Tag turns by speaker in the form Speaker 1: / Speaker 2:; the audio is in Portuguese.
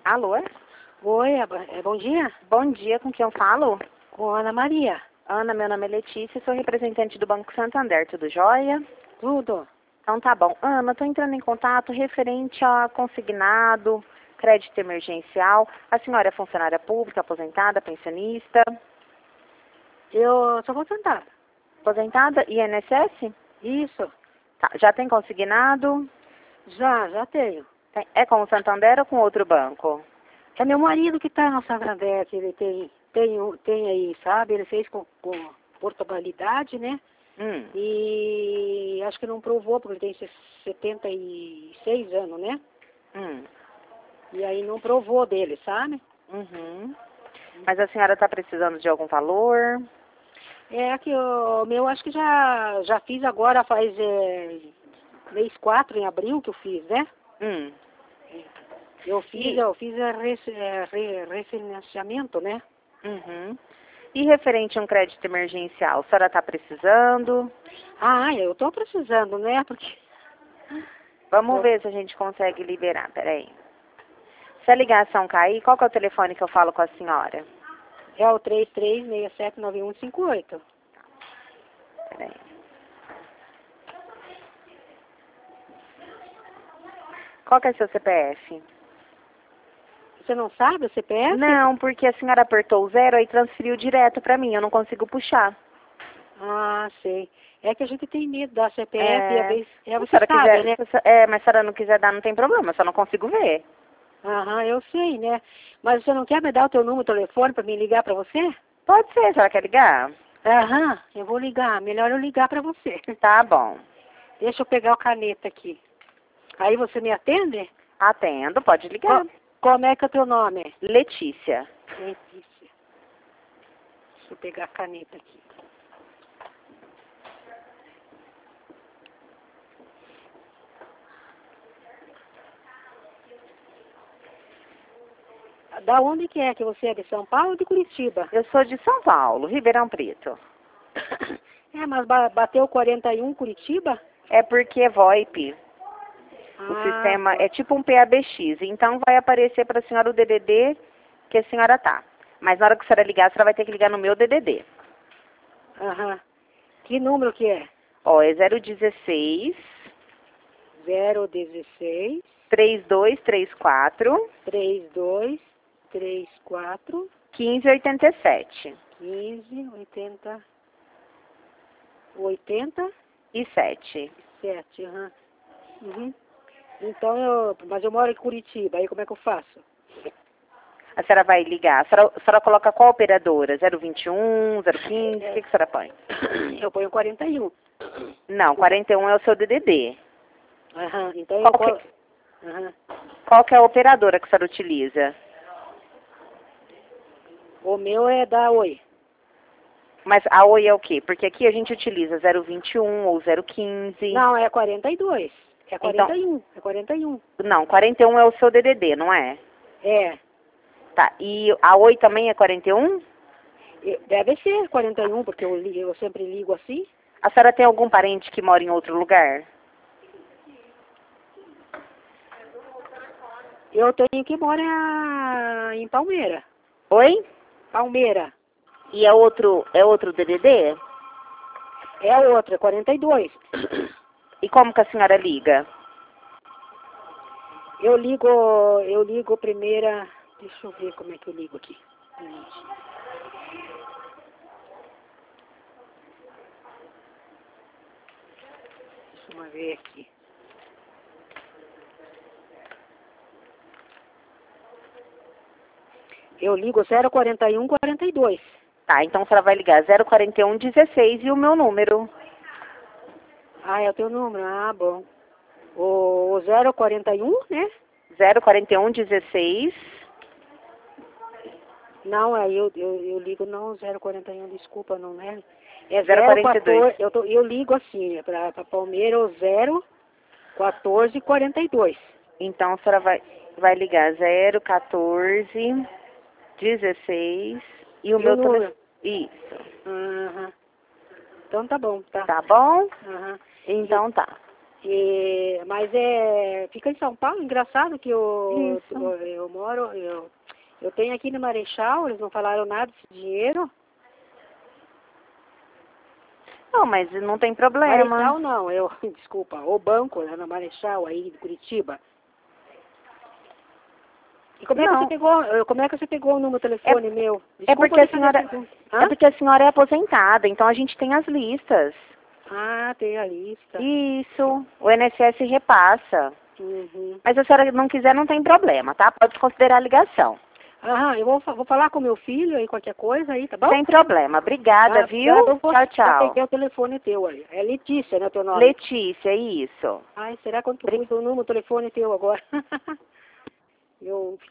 Speaker 1: Alô?
Speaker 2: Oi, bom dia.
Speaker 1: Bom dia, com quem eu falo?
Speaker 2: Com Ana Maria.
Speaker 1: Ana, meu nome é Letícia, sou representante do Banco Santander, tudo jóia?
Speaker 2: Tudo?
Speaker 1: Então tá bom. Ana, estou entrando em contato referente a consignado, crédito emergencial. A senhora é funcionária pública, aposentada, pensionista?
Speaker 2: Eu sou aposentada.
Speaker 1: Aposentada? INSS?
Speaker 2: Isso.
Speaker 1: Tá. Já tem consignado?
Speaker 2: Já tenho.
Speaker 1: É com o Santander ou com outro banco?
Speaker 2: É meu marido que está no Santander, que ele tem aí, sabe? Ele fez com portabilidade, né? E acho que não provou, porque ele tem 76 anos, né? E aí não provou dele, sabe?
Speaker 1: Uhum. Mas a senhora está precisando de algum valor?
Speaker 2: É que o meu acho que já fiz agora, faz mês 4 em abril que eu fiz, né? Eu fiz refinanciamento, né?
Speaker 1: Uhum. E referente a um crédito emergencial, a senhora está precisando?
Speaker 2: Eu tô precisando, né? Porque
Speaker 1: Vamos ver se a gente consegue liberar, peraí. Se a ligação cair, qual que é o telefone que eu falo com a senhora?
Speaker 2: é o 33679158.
Speaker 1: Peraí. Qual que é seu CPF?
Speaker 2: Você não sabe o CPF?
Speaker 1: Não, porque a senhora apertou o 0 e transferiu direto para mim, eu não consigo puxar.
Speaker 2: Ah, sei. É que a gente tem medo da CPF e às vezes
Speaker 1: Se
Speaker 2: você
Speaker 1: a senhora
Speaker 2: sabe,
Speaker 1: quiser,
Speaker 2: né?
Speaker 1: mas se a senhora não quiser dar, não tem problema, eu só não consigo ver.
Speaker 2: Aham, eu sei, né? Mas você não quer me dar o teu número de telefone para me ligar para você?
Speaker 1: Pode ser, a senhora quer ligar?
Speaker 2: Aham, eu vou ligar. Melhor eu ligar para você.
Speaker 1: Tá bom.
Speaker 2: Deixa eu pegar a caneta aqui. Aí você me atende?
Speaker 1: Atendo, pode ligar.
Speaker 2: Como é que é o teu nome?
Speaker 1: Letícia.
Speaker 2: Letícia. Deixa eu pegar a caneta aqui. Da onde que é que você é? De São Paulo ou de Curitiba?
Speaker 1: Eu sou de São Paulo, Ribeirão Preto.
Speaker 2: Mas bateu 41 Curitiba?
Speaker 1: É porque é VoIP. O sistema é tipo um PABX, então vai aparecer para a senhora o DDD que a senhora tá. Mas na hora que a senhora ligar, a senhora vai ter que ligar no meu DDD.
Speaker 2: Aham. Que número que é?
Speaker 1: Ó, é 016
Speaker 2: 016
Speaker 1: 3234
Speaker 2: 3234
Speaker 1: 1587.
Speaker 2: 1580 87.
Speaker 1: E 7.
Speaker 2: Aham. Uhum. Então mas eu moro em Curitiba, aí como é que eu faço?
Speaker 1: A senhora vai ligar. A senhora coloca qual operadora? 021, 015? O que a senhora põe?
Speaker 2: Eu ponho 41.
Speaker 1: Não, 41 é o seu DDD.
Speaker 2: Aham, então
Speaker 1: Qual que é a operadora que a senhora utiliza?
Speaker 2: O meu é da Oi.
Speaker 1: Mas a Oi é o quê? Porque aqui a gente utiliza 021 ou 015.
Speaker 2: Não, é 42. É 41.
Speaker 1: Então,
Speaker 2: é 41.
Speaker 1: Não, 41 é o seu DDD, não é?
Speaker 2: É.
Speaker 1: Tá, e a Oi também é 41?
Speaker 2: Deve ser 41, porque eu sempre ligo assim.
Speaker 1: A senhora tem algum parente que mora em outro lugar?
Speaker 2: Eu tenho que morar em Palmeira.
Speaker 1: Oi?
Speaker 2: Palmeira.
Speaker 1: E é outro DDD?
Speaker 2: É outra, 42.
Speaker 1: E como que a senhora liga?
Speaker 2: Eu ligo primeira. Deixa eu ver como é que eu ligo aqui. Deixa eu ver aqui. Eu ligo 04142.
Speaker 1: Tá, então a senhora vai ligar 04116 e o meu número.
Speaker 2: É o teu número? Ah, bom. O 041, né?
Speaker 1: 04116.
Speaker 2: Não, aí eu ligo não 041, desculpa, não é? É
Speaker 1: 042.
Speaker 2: 014, eu ligo assim, para Palmeira, o 01442.
Speaker 1: Então a senhora vai ligar 01416 e o meu telefone. Isso.
Speaker 2: Aham. Então tá bom, tá?
Speaker 1: Tá bom?
Speaker 2: Aham.
Speaker 1: Então tá.
Speaker 2: Mas fica em São Paulo, engraçado que eu moro, eu tenho aqui no Marechal, eles não falaram nada desse dinheiro.
Speaker 1: Não, mas não tem problema.
Speaker 2: Marechal não, desculpa, o banco lá no Marechal aí de Curitiba. E como é que você pegou o número de telefone meu? Desculpa,
Speaker 1: é porque a senhora é aposentada, então a gente tem as listas.
Speaker 2: Ah, tem a lista.
Speaker 1: Isso, o INSS repassa.
Speaker 2: Uhum.
Speaker 1: Mas se a senhora não quiser, não tem problema, tá? Pode considerar a ligação.
Speaker 2: Eu vou falar com meu filho aí, qualquer coisa aí, tá bom?
Speaker 1: Sem problema. Obrigada, viu? Tchau, tchau.
Speaker 2: Já peguei o telefone teu aí. É Letícia, né, teu nome?
Speaker 1: Letícia, isso.
Speaker 2: Ai, será que eu pus o número, o telefone teu agora? Eu